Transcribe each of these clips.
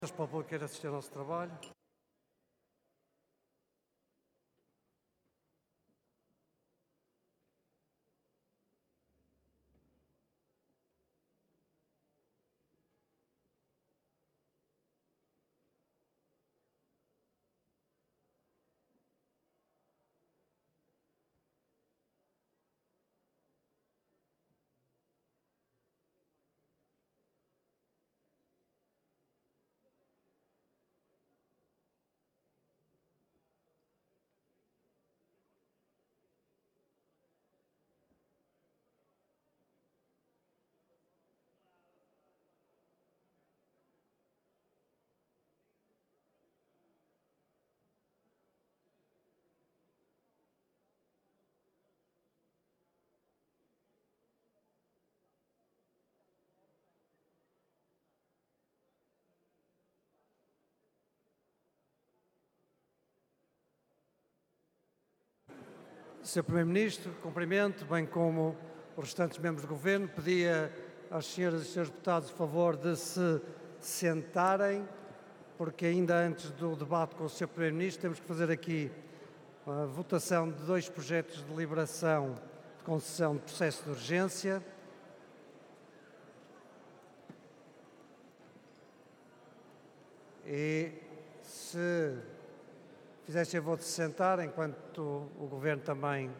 Para o povo queira assistir ao nosso trabalho. Sr. Primeiro-Ministro, cumprimento, bem como os restantes membros do Governo, pedia às senhoras e senhores deputados o favor de se sentarem, porque ainda antes do debate com o Sr. Primeiro-Ministro temos que fazer aqui a votação de 2 projetos de deliberação de concessão de processo de urgência. E se fizessem a favor de se sentar, enquanto o Governo também.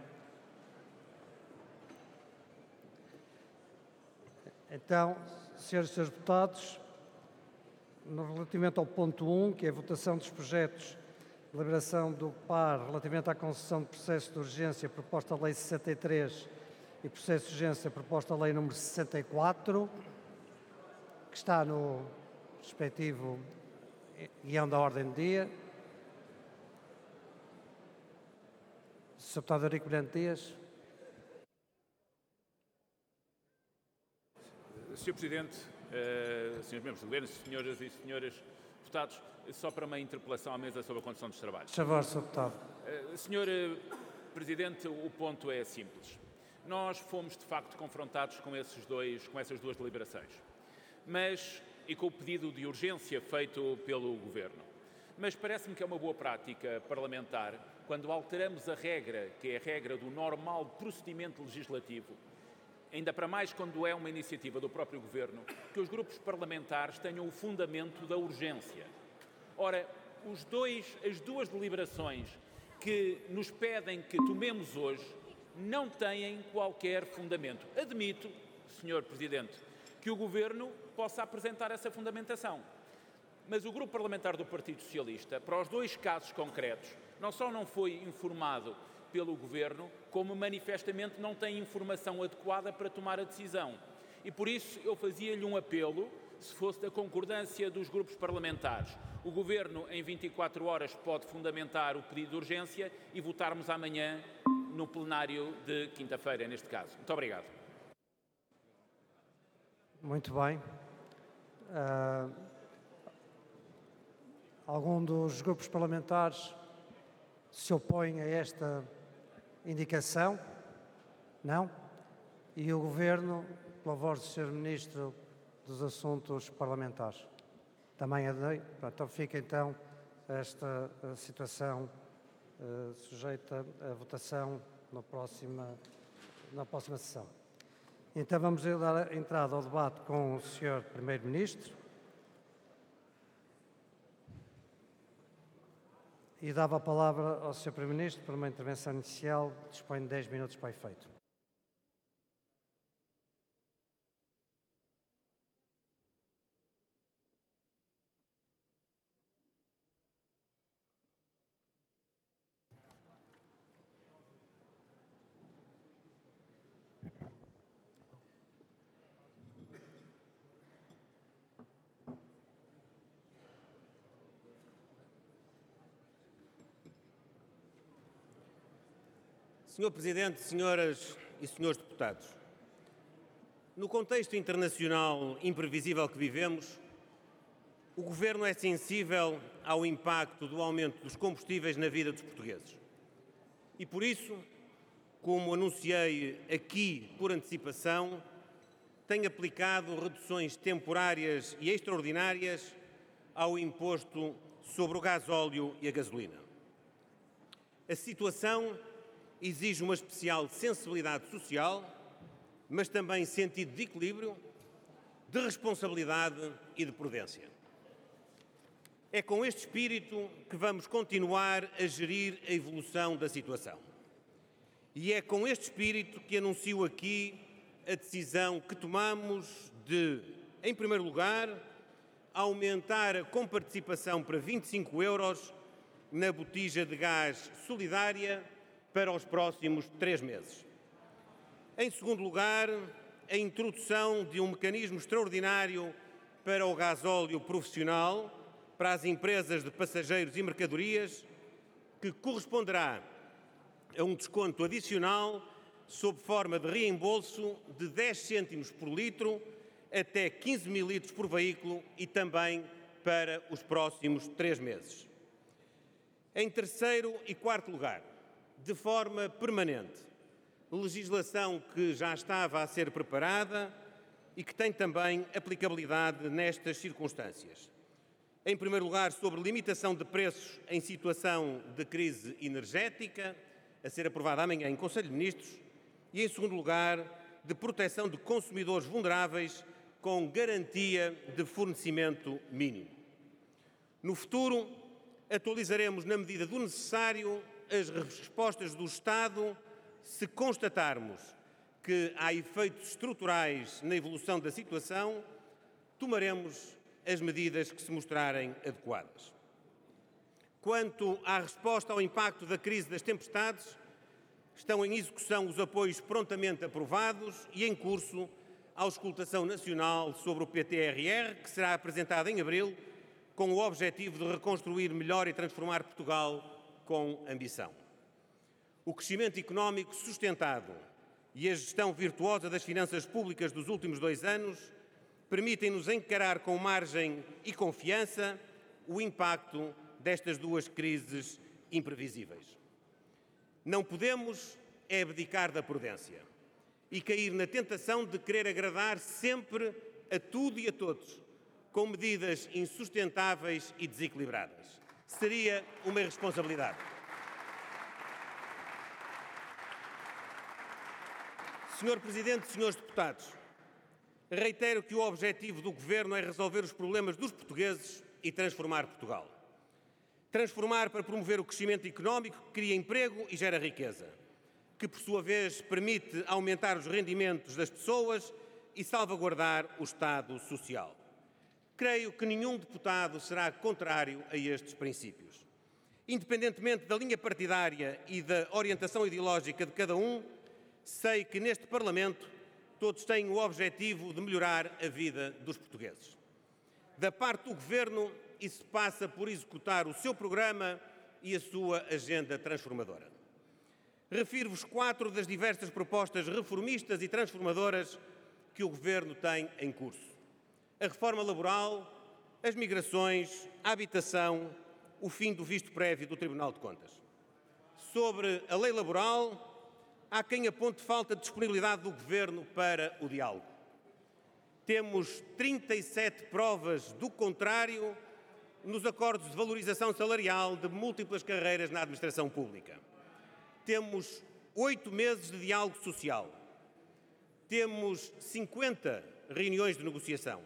Então, senhoras e senhores deputados, relativamente ao ponto 1, que é a votação dos projetos de deliberação do PAR relativamente à concessão de processo de urgência proposta a Lei 63 e processo de urgência proposta a Lei número 64, que está no respectivo guião da ordem do dia. Sr. Deputado Eurico Brilhante Dias. Sr. Presidente, Srs. Membros do Governo, Senhoras e Senhores Deputados, só para uma interpelação à mesa sobre a condução dos trabalhos. Por favor, Sr. Deputado. Sr. Presidente, o ponto é simples. Nós fomos, de facto, confrontados com essas duas deliberações, e com o pedido de urgência feito pelo Governo. Mas parece-me que é uma boa prática parlamentar, quando alteramos a regra, que é a regra do normal procedimento legislativo, ainda para mais quando é uma iniciativa do próprio Governo, que os grupos parlamentares tenham o fundamento da urgência. Ora, as duas deliberações que nos pedem que tomemos hoje não têm qualquer fundamento. Admito, Sr. Presidente, que o Governo possa apresentar essa fundamentação. Mas o Grupo Parlamentar do Partido Socialista, para os 2 casos concretos, não só não foi informado pelo Governo, como manifestamente não tem informação adequada para tomar a decisão. E por isso eu fazia-lhe um apelo, se fosse da concordância dos grupos parlamentares. O Governo, em 24 horas, pode fundamentar o pedido de urgência e votarmos amanhã no plenário de quinta-feira, neste caso. Muito obrigado. Muito bem. Algum dos grupos parlamentares se opõe a esta indicação? Não? E o Governo, pela voz do Sr. Ministro dos Assuntos Parlamentares? Também adei? Então fica então esta situação sujeita à votação na próxima sessão. Então vamos dar entrada ao debate com o Sr. Primeiro-Ministro. E dava a palavra ao Sr. Primeiro-Ministro para uma intervenção inicial, dispõe de 10 minutos para efeito. Senhor Presidente, senhoras e senhores deputados, no contexto internacional imprevisível que vivemos, o Governo é sensível ao impacto do aumento dos combustíveis na vida dos portugueses. E por isso, como anunciei aqui por antecipação, tem aplicado reduções temporárias e extraordinárias ao imposto sobre o gasóleo e a gasolina. A situação exige uma especial sensibilidade social, mas também sentido de equilíbrio, de responsabilidade e de prudência. É com este espírito que vamos continuar a gerir a evolução da situação. E é com este espírito que anuncio aqui a decisão que tomamos de, em primeiro lugar, aumentar a comparticipação para 25 euros na botija de gás solidária para os próximos 3 meses. Em segundo lugar, a introdução de um mecanismo extraordinário para o gasóleo profissional para as empresas de passageiros e mercadorias, que corresponderá a um desconto adicional sob forma de reembolso de 10 cêntimos por litro até 15 mil litros por veículo e também para os próximos 3 meses. Em terceiro e quarto lugar, de forma permanente, legislação que já estava a ser preparada e que tem também aplicabilidade nestas circunstâncias. Em primeiro lugar, sobre limitação de preços em situação de crise energética, a ser aprovada amanhã em Conselho de Ministros, e em segundo lugar, de proteção de consumidores vulneráveis com garantia de fornecimento mínimo. No futuro, atualizaremos, na medida do necessário, as respostas do Estado se constatarmos que há efeitos estruturais na evolução da situação, tomaremos as medidas que se mostrarem adequadas. Quanto à resposta ao impacto da crise das tempestades, estão em execução os apoios prontamente aprovados e em curso a auscultação nacional sobre o PTRR, que será apresentada em abril, com o objetivo de reconstruir melhor e transformar Portugal com ambição. O crescimento económico sustentado e a gestão virtuosa das finanças públicas dos últimos 2 anos permitem-nos encarar com margem e confiança o impacto destas 2 crises imprevisíveis. Não podemos abdicar da prudência e cair na tentação de querer agradar sempre a tudo e a todos, com medidas insustentáveis e desequilibradas. Seria uma irresponsabilidade. Senhor Presidente, senhores deputados, reitero que o objetivo do Governo é resolver os problemas dos portugueses e transformar Portugal. Transformar para promover o crescimento económico que cria emprego e gera riqueza, que por sua vez permite aumentar os rendimentos das pessoas e salvaguardar o Estado Social. Creio que nenhum deputado será contrário a estes princípios. Independentemente da linha partidária e da orientação ideológica de cada um, sei que neste Parlamento todos têm o objetivo de melhorar a vida dos portugueses. Da parte do Governo, isso passa por executar o seu programa e a sua agenda transformadora. Refiro-vos 4 das diversas propostas reformistas e transformadoras que o Governo tem em curso: a reforma laboral, as migrações, a habitação, o fim do visto prévio do Tribunal de Contas. Sobre a lei laboral, há quem aponte falta de disponibilidade do Governo para o diálogo. Temos 37 provas do contrário nos acordos de valorização salarial de múltiplas carreiras na administração pública. Temos 8 meses de diálogo social. Temos 50 reuniões de negociação.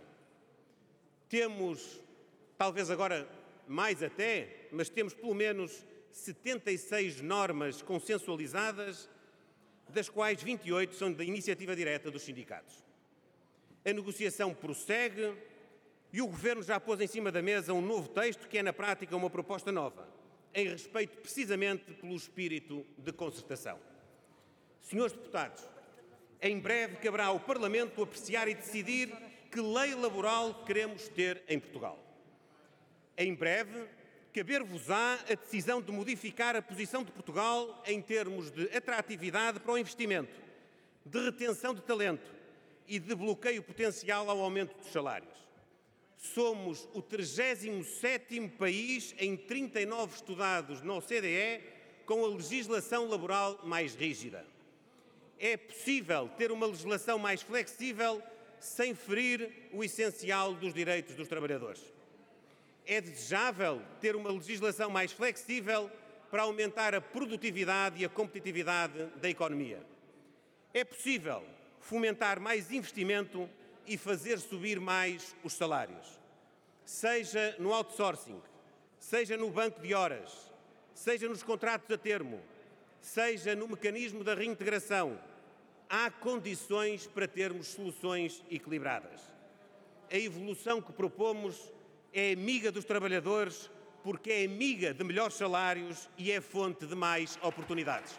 Temos, talvez agora mais até, mas temos pelo menos 76 normas consensualizadas, das quais 28 são da iniciativa direta dos sindicatos. A negociação prossegue e o Governo já pôs em cima da mesa um novo texto que é, na prática, uma proposta nova, em respeito precisamente pelo espírito de concertação. Senhores deputados, em breve caberá ao Parlamento apreciar e decidir que lei laboral queremos ter em Portugal. Em breve, caber-vos-á a decisão de modificar a posição de Portugal em termos de atratividade para o investimento, de retenção de talento e de bloqueio potencial ao aumento dos salários. Somos o 37º país em 39 estudados na OCDE com a legislação laboral mais rígida. É possível ter uma legislação mais flexível sem ferir o essencial dos direitos dos trabalhadores. É desejável ter uma legislação mais flexível para aumentar a produtividade e a competitividade da economia. É possível fomentar mais investimento e fazer subir mais os salários. Seja no outsourcing, seja no banco de horas, seja nos contratos a termo, seja no mecanismo da reintegração, há condições para termos soluções equilibradas. A evolução que propomos é amiga dos trabalhadores porque é amiga de melhores salários e é fonte de mais oportunidades.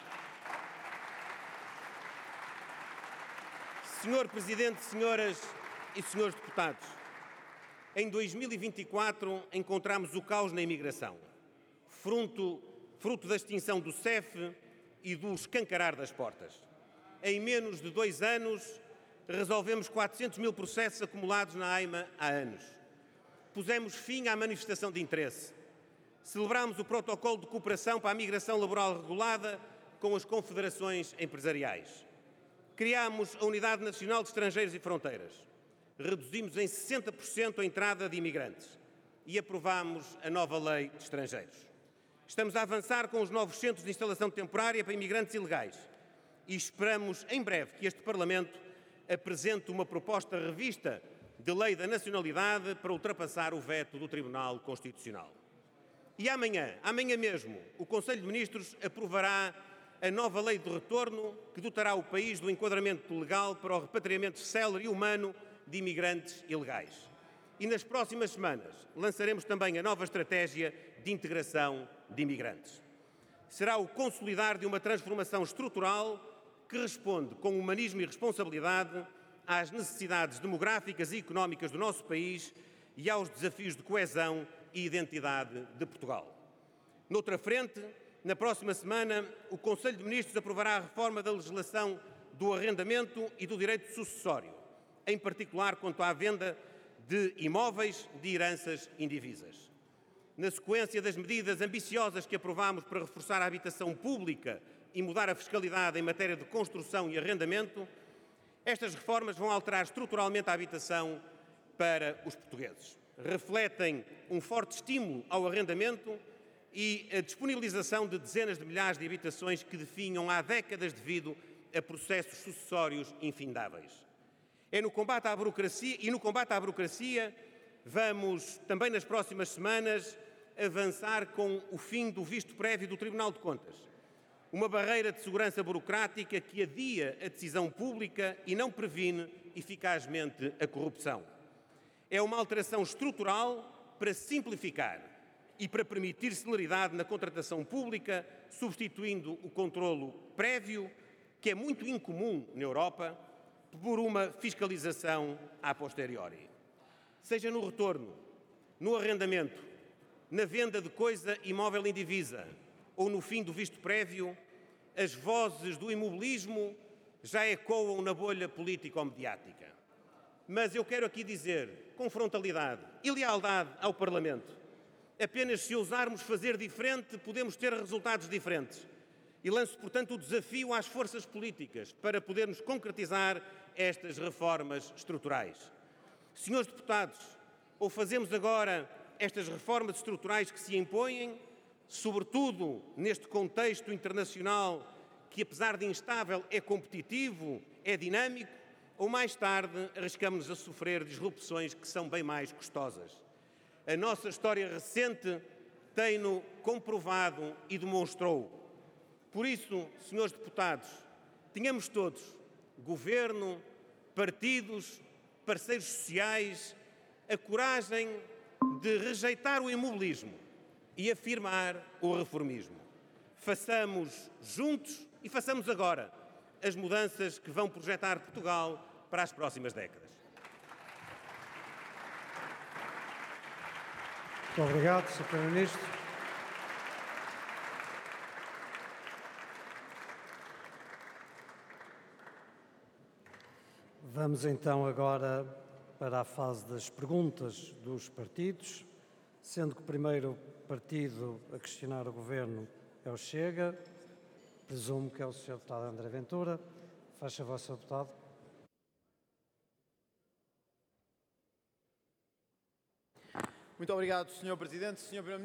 Senhor Presidente, senhoras e senhores deputados, em 2024 encontramos o caos na imigração, fruto da extinção do CEF e do escancarar das portas. Em menos de 2 anos, resolvemos 400 mil processos acumulados na AIMA há anos. Pusemos fim à manifestação de interesse. Celebramos o protocolo de cooperação para a migração laboral regulada com as confederações empresariais. Criámos a Unidade Nacional de Estrangeiros e Fronteiras. Reduzimos em 60% a entrada de imigrantes e aprovámos a nova Lei de Estrangeiros. Estamos a avançar com os novos centros de instalação temporária para imigrantes ilegais e esperamos em breve que este Parlamento apresente uma proposta revista de Lei da Nacionalidade para ultrapassar o veto do Tribunal Constitucional. E amanhã mesmo, o Conselho de Ministros aprovará a nova Lei de Retorno que dotará o país do enquadramento legal para o repatriamento célere e humano de imigrantes ilegais. E nas próximas semanas lançaremos também a nova estratégia de integração de imigrantes. Será o consolidar de uma transformação estrutural que responde com humanismo e responsabilidade às necessidades demográficas e económicas do nosso país e aos desafios de coesão e identidade de Portugal. Noutra frente, na próxima semana, o Conselho de Ministros aprovará a reforma da legislação do arrendamento e do direito sucessório, em particular quanto à venda de imóveis de heranças indivisas. Na sequência das medidas ambiciosas que aprovámos para reforçar a habitação pública e mudar a fiscalidade em matéria de construção e arrendamento, estas reformas vão alterar estruturalmente a habitação para os portugueses. Refletem um forte estímulo ao arrendamento e a disponibilização de dezenas de milhares de habitações que definham há décadas devido a processos sucessórios infindáveis. No combate à burocracia, vamos também nas próximas semanas avançar com o fim do visto prévio do Tribunal de Contas, uma barreira de segurança burocrática que adia a decisão pública e não previne eficazmente a corrupção. É uma alteração estrutural para simplificar e para permitir celeridade na contratação pública, substituindo o controlo prévio, que é muito incomum na Europa, por uma fiscalização a posteriori. Seja no retorno, no arrendamento, na venda de coisa imóvel indivisa ou no fim do visto prévio, as vozes do imobilismo já ecoam na bolha político-mediática. Mas eu quero aqui dizer, com frontalidade e lealdade ao Parlamento, apenas se ousarmos fazer diferente, podemos ter resultados diferentes. E lanço, portanto, o desafio às forças políticas para podermos concretizar estas reformas estruturais. Senhores deputados, ou fazemos agora estas reformas estruturais que se impõem, sobretudo neste contexto internacional que, apesar de instável, é competitivo, é dinâmico, ou mais tarde arriscamos-nos a sofrer disrupções que são bem mais custosas. A nossa história recente tem-no comprovado e demonstrou. Por isso, senhores deputados, tenhamos todos, governo, partidos, parceiros sociais, a coragem de rejeitar o imobilismo e afirmar o reformismo. Façamos juntos e façamos agora as mudanças que vão projetar Portugal para as próximas décadas. Muito obrigado, Sr. Primeiro-Ministro. Vamos então agora para a fase das perguntas dos partidos, sendo que o primeiro partido a questionar o Governo é o Chega. Presumo que é o Sr. Deputado André Ventura. Faz favor, Sr. Deputado. Muito obrigado, Sr. Presidente. Sr. Primeiro-Ministro.